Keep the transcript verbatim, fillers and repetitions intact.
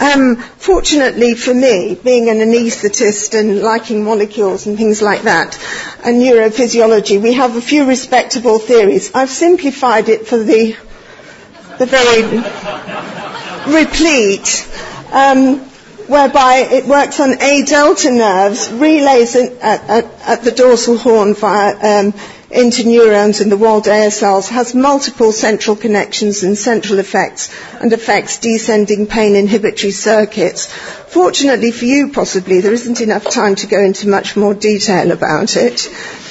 Um, fortunately for me, being an anaesthetist and liking molecules and things like that, and neurophysiology, we have a few respectable theories. I've simplified it for the, the very replete, um, whereby it works on A delta nerves, relays in, at, at, at the dorsal horn via um, into neurons in the Waldeyer cells, has multiple central connections and central effects, and affects descending pain inhibitory circuits. Fortunately for you, possibly, there isn't enough time to go into much more detail about it.